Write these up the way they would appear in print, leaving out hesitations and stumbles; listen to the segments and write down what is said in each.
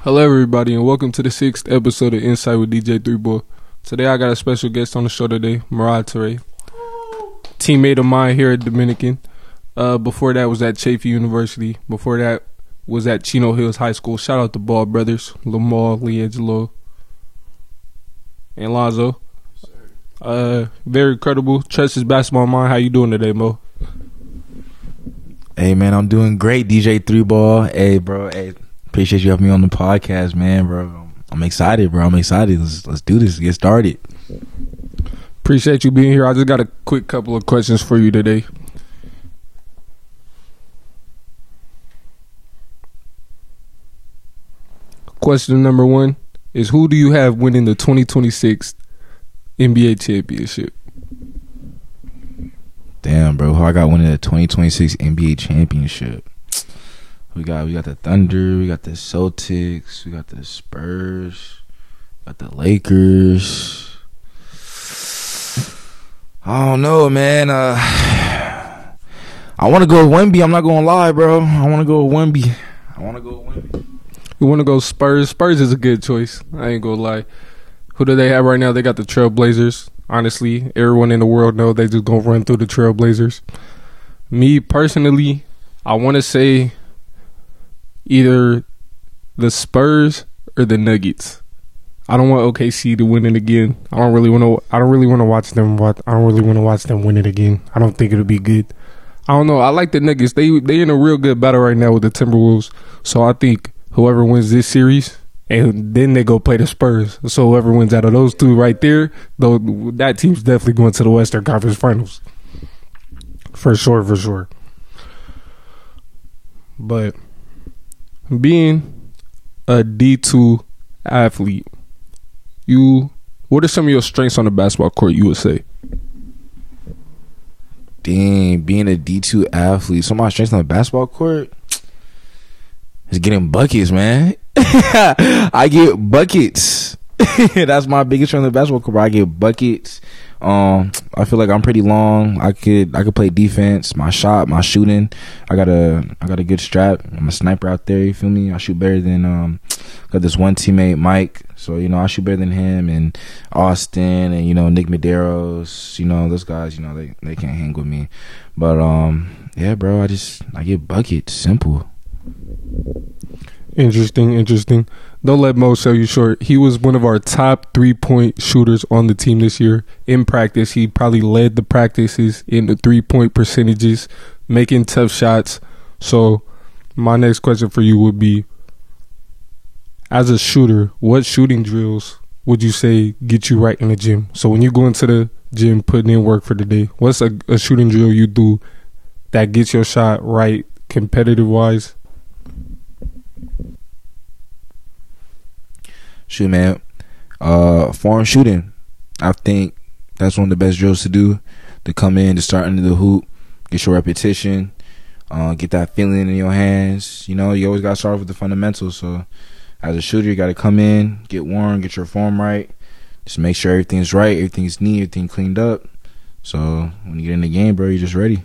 Hello everybody and welcome to the 6th episode of Insight with DJ 3Boy. Today I got a special guest on the show today, Murad Toure. Teammate of mine here at Dominican. Before that was at Chaffey University. Before that was at Chino Hills High School. Shout out to Ball Brothers, Lamar, Leangelo, and Lonzo. Very credible. Trust his basketball mind. How you doing today, Mo? Hey man, I'm doing great, DJ 3Ball. Hey bro, appreciate you having me on the podcast, man, bro. I'm excited, bro. Let's do this. Get started. Appreciate you being here. I just got a quick couple of questions for you today. Question number 1 is, who do you have winning the 2026 NBA championship? Damn, bro. Who I got winning the 2026 NBA championship? We got the Thunder, we got the Celtics, we got the Spurs, we got the Lakers. I don't know, man. I want to go with Wemby. I'm not going to lie, bro. I want to go with Wemby. You want to go Spurs? Spurs is a good choice. I ain't going to lie. Who do they have right now? They got the Trailblazers. Honestly, everyone in the world know they just going to run through the Trailblazers. Me, personally, I want to say either the Spurs or the Nuggets. I don't want OKC to win it again. I don't really want to watch them win it again. I don't think it'll be good. I don't know. I like the Nuggets. They in a real good battle right now with the Timberwolves. So I think whoever wins this series, and then they go play the Spurs. So whoever wins out of those two right there, though, that team's definitely going to the Western Conference Finals. For sure. But being a D2 athlete, what are some of your strengths on the basketball court, you would say? Dang, being a D2 athlete, some of my strengths on the basketball court is getting buckets, man. I get buckets. That's my biggest strength on the basketball court. I get buckets. I feel like I'm pretty long. I could play defense. My shooting. I got a good strap. I'm a sniper out there. You feel me? I shoot better than got this one teammate, Mike. So I shoot better than him and Austin and Nick Medeiros. Those guys. They can't hang with me. But yeah, bro. I get buckets. Simple. Interesting. Don't let Mo sell you short. He was one of our top 3-point shooters on the team this year. In practice, he probably led the practices in the 3-point percentages, making tough shots. So my next question for you would be, as a shooter, what shooting drills would you say get you right in the gym? So when you go into the gym putting in work for the day, what's a shooting drill you do that gets your shot right competitive-wise? Shoot, man. Form shooting. I think that's one of the best drills to do. To come in, to start under the hoop, get your repetition, get that feeling in your hands. You always got to start off with the fundamentals. So, as a shooter, you got to come in, get warm, get your form right. Just make sure everything's right, everything's neat, everything cleaned up. So, when you get in the game, bro, you're just ready.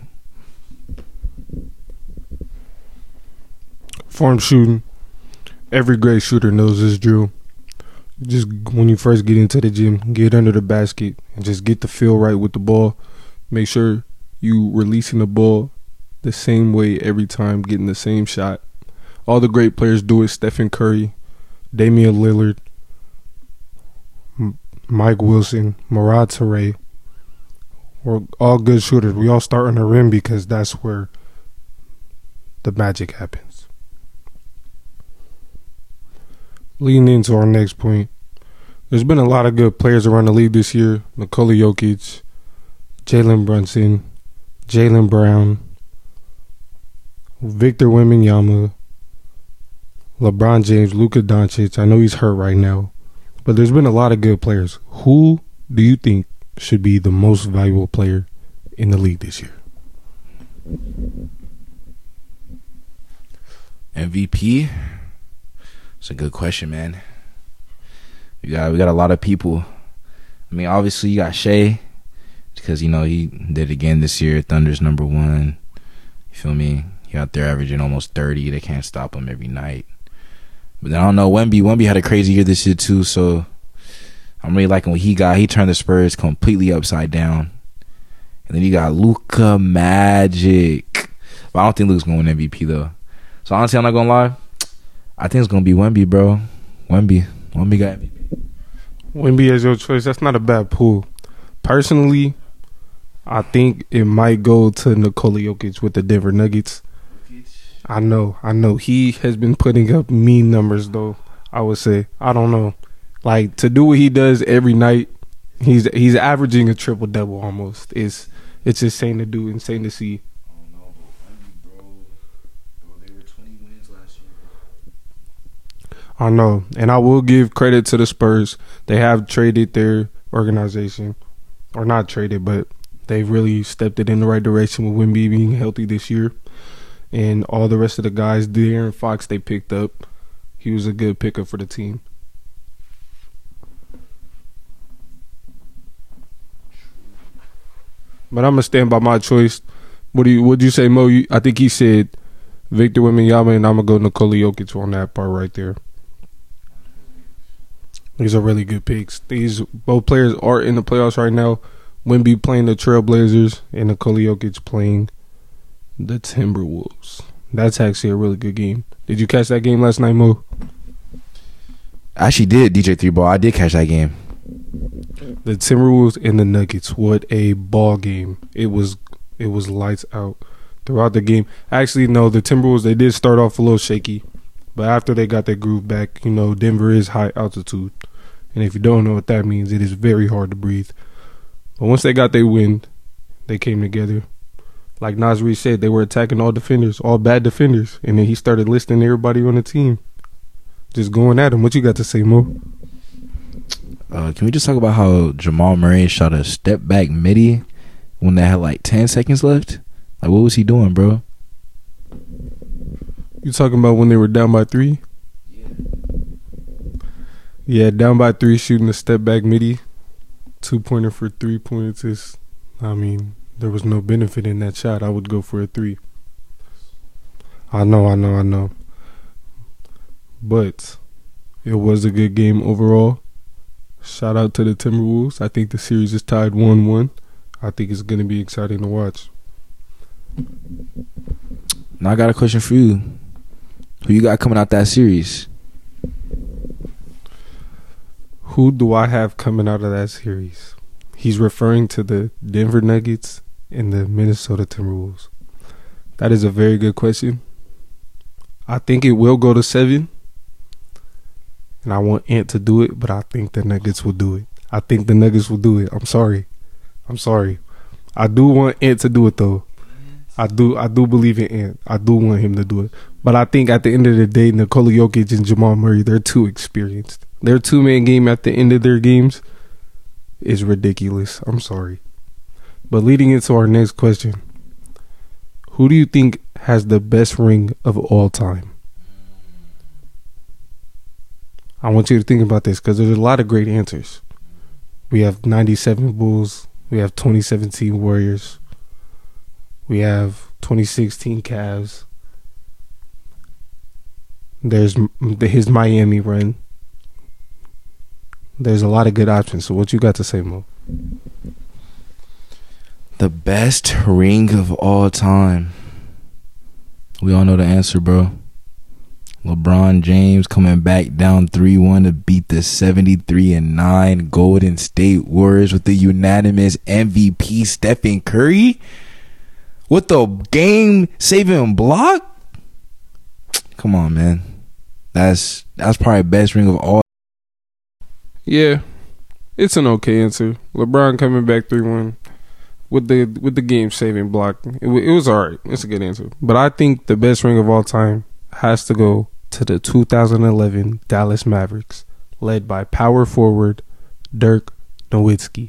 Form shooting. Every great shooter knows this drill. Just when you first get into the gym, get under the basket and just get the feel right with the ball. Make sure you releasing the ball the same way every time, getting the same shot. All the great players do it. Stephen Curry, Damian Lillard, Mike Wilson, Murad Toure. We're all good shooters. We all start on the rim because that's where the magic happens. Leading into our next point, there's been a lot of good players around the league this year. Nikola Jokic, Jalen Brunson, Jaylen Brown, Victor Wembanyama, LeBron James, Luka Doncic. I know he's hurt right now, but there's been a lot of good players. Who do you think should be the most valuable player in the league this year? MVP? It's a good question, man. We got a lot of people. I mean, obviously you got Shea, because he did it again this year. Thunder's number one. You feel me? He out there averaging almost 30. They can't stop him every night. But I don't know. Wemby had a crazy year this year too, so I'm really liking what he got. He turned the Spurs completely upside down. And then you got Luka Magic. But I don't think Luka's going to win MVP though. So honestly, I'm not gonna lie. I think it's gonna be Wemby, bro. Wemby got MVP. Wemby as your choice. That's not a bad pool. Personally, I think it might go to Nikola Jokic with the Denver Nuggets. I know. He has been putting up mean numbers, though, I would say. I don't know. Like, to do what he does every night, he's averaging a triple-double almost. It's insane to do, insane to see. I don't know. Bro, they were 20 wins last year. I know. And I will give credit to the Spurs. They have traded their organization. Or not traded, but they've really stepped it in the right direction with Wemby being healthy this year. And all the rest of the guys, De'Aaron Fox, they picked up. He was a good pickup for the team. But I'm going to stand by my choice. What'd you say, Mo? I think he said Victor Wembanyama, and I'm going to go Nikola Jokic on that part right there. These are really good picks. These both players are in the playoffs right now. Wemby playing the Trailblazers and Nikola Jokic playing the Timberwolves. That's actually a really good game. Did you catch that game last night, Mo? I actually did, DJ 3-Ball. I did catch that game. The Timberwolves and the Nuggets. What a ball game. It was lights out throughout the game. Actually, no, the Timberwolves, they did start off a little shaky. But after they got their groove back, Denver is high altitude. And if you don't know what that means, it is very hard to breathe. But once they got their wind, they came together. Like Naz Reid said, they were attacking all defenders, all bad defenders. And then he started listing everybody on the team. Just going at him. What you got to say, Mo? Can we just talk about how Jamal Murray shot a step back midi when they had like 10 seconds left? Like, what was he doing, bro? You talking about when they were down by 3? Yeah, down by 3, shooting a step back midi. 2-pointer for 3 points is, there was no benefit in that shot. I would go for a 3. I know. But it was a good game overall. Shout out to the Timberwolves. I think the series is tied 1-1. I think it's going to be exciting to watch. Now I got a question for you. Who you got coming out that series? Who do I have coming out of that series? He's referring to the Denver Nuggets and the Minnesota Timberwolves. That is a very good question. I think it will go to 7. And I want Ant to do it, but I think the Nuggets will do it. I'm sorry. I do want Ant to do it, though. I do believe in Ant. I do want him to do it. But I think at the end of the day, Nikola Jokic and Jamal Murray, they're too experienced. Their 2-man game at the end of their games is ridiculous. I'm sorry. But leading into our next question, who do you think has the best ring of all time? I want you to think about this because there's a lot of great answers. We have 97 Bulls. We have 2017 Warriors. We have 2016 Cavs. There's his Miami run. There's a lot of good options. So what you got to say, Mo? The best ring of all time. We all know the answer, bro. LeBron James coming back down 3-1 to beat the 73-9 Golden State Warriors with the unanimous MVP Stephen Curry with the game-saving block. Come on, man. That's probably best ring of all. Yeah, it's an okay answer. LeBron coming back 3-1 with the game-saving block. It was alright. It's a good answer. But I think the best ring of all time has to go to the 2011 Dallas Mavericks, led by power forward Dirk Nowitzki.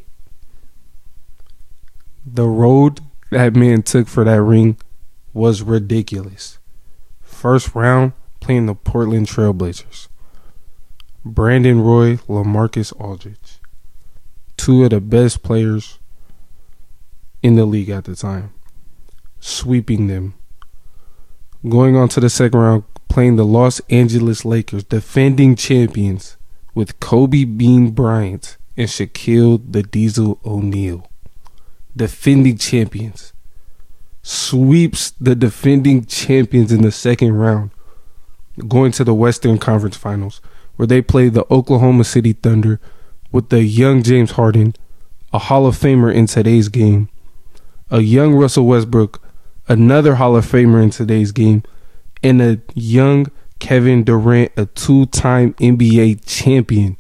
The road that man took for that ring was ridiculous. First round, playing the Portland Trailblazers. Brandon Roy, LaMarcus Aldridge. 2 of the best players in the league at the time. Sweeping them. Going on to the second round, playing the Los Angeles Lakers, defending champions, with Kobe Bean Bryant and Shaquille the Diesel O'Neal. Defending champions. Sweeps the defending champions in the second round, going to the Western Conference Finals, where they play the Oklahoma City Thunder with the young James Harden, a Hall of Famer in today's game, a young Russell Westbrook, another Hall of Famer in today's game, and a young Kevin Durant, a two-time NBA champion.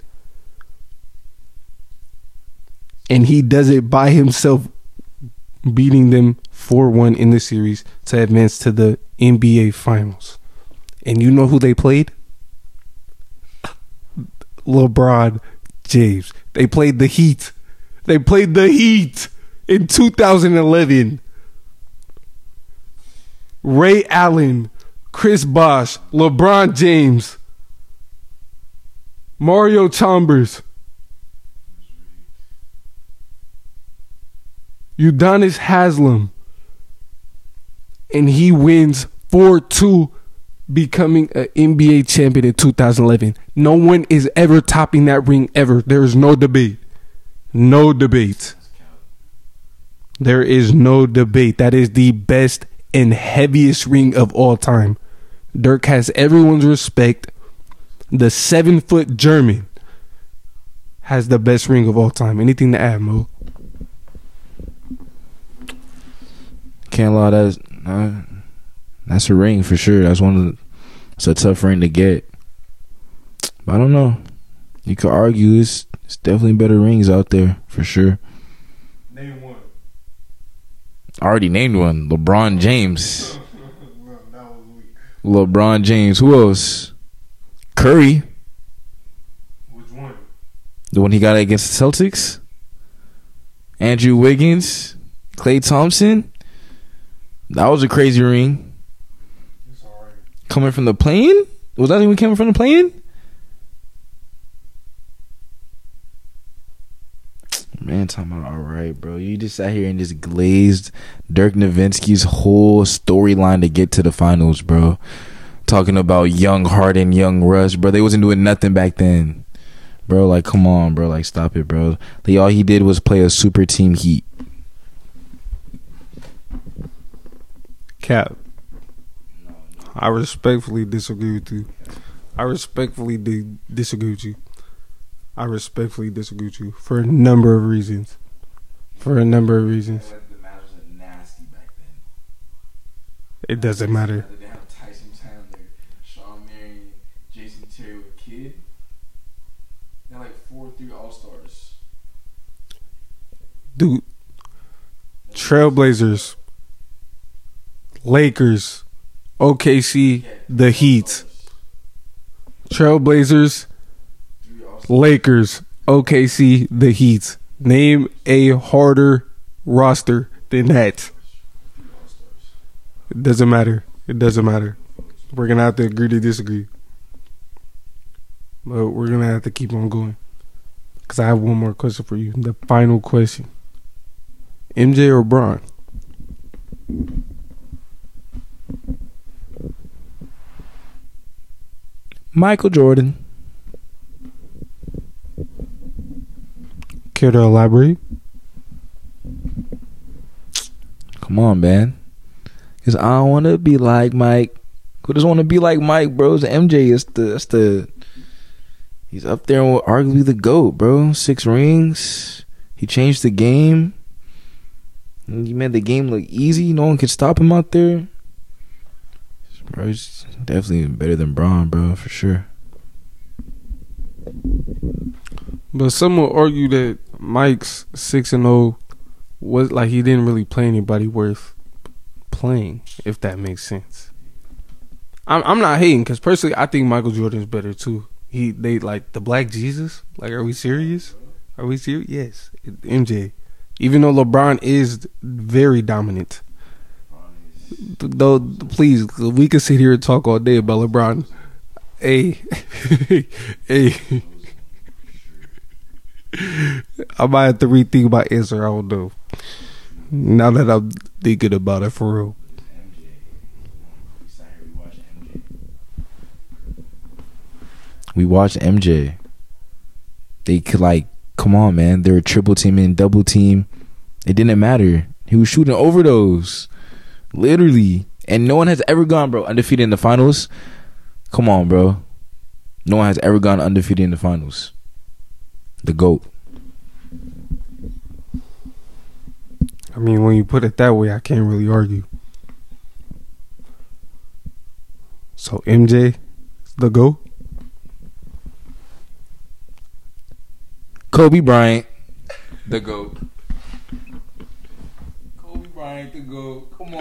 And he does it by himself, beating them 4-1 in the series to advance to the NBA Finals. And you know who they played? LeBron James. They played the Heat. They played the Heat in 2011. Ray Allen, Chris Bosh, LeBron James, Mario Chalmers, Udonis Haslem, and he wins 4-2, becoming an NBA champion in 2011. No one is ever topping that ring ever. There is no debate. No debate. There is no debate. That is the best and heaviest ring of all time. Dirk has everyone's respect. The 7-foot German has the best ring of all time. Anything to add, Mo? Can't lie, that's a ring for sure. It's a tough ring to get. But I don't know. You could argue it's definitely better rings out there for sure. Name one. I already named one. LeBron James. LeBron James. Who else? Curry. Which one? The one he got against the Celtics. Andrew Wiggins. Klay Thompson. That was a crazy ring. It's all right. Coming from the plane? Was that even coming from the plane? Man, talking about all right, bro. You just sat here and just glazed Dirk Nowitzki's whole storyline to get to the finals, bro. Talking about young Harden, young Russ, bro. They wasn't doing nothing back then, bro. Like, come on, bro. Like, stop it, bro. Like, all he did was play a super team Heat. Cap. I respectfully disagree with you. I respectfully disagree with you. I respectfully disagree with you for a number of reasons. It doesn't matter. They have Tyson Chandler, Shawn Marion, Jason Terry with Kid. They're like 4-3 All-Stars. Dude. Trailblazers, Lakers, OKC, the Heat. Trailblazers, Lakers, OKC, the Heat. Name a harder roster than that. It doesn't matter. It doesn't matter. We're going to have to agree to disagree. But we're going to have to keep on going. Because I have one more question for you. The final question. MJ or Bron? Michael Jordan. Care to elaborate? Come on, man. Because I don't want to be like Mike. I just want to be like Mike, bro. MJ is he's up there with arguably the GOAT, bro. 6 rings. He changed the game. He made the game look easy. No one could stop him out there. Bro, he's definitely better than Bron, bro, for sure. But some will argue that Mike's 6-0 was like he didn't really play anybody worth playing, if that makes sense. I'm not hating because personally I think Michael Jordan's better too. They like the Black Jesus. Like, are we serious? Are we serious? Yes, MJ. Even though LeBron is very dominant. Though, please, we can sit here and talk all day about LeBron. Hey, hey. I might have to rethink my answer. I don't know. Now that I'm thinking about it for real. We watched MJ. They could come on, man. They were triple teaming, double team. It didn't matter. He was shooting over those, literally. And no one has ever gone, bro, undefeated in the finals. Come on, bro. No one has ever gone undefeated in the finals. The GOAT. I mean, when you put it that way, I can't really argue. So MJ, the GOAT. Kobe Bryant, the GOAT. Kobe Bryant, the GOAT. Come on.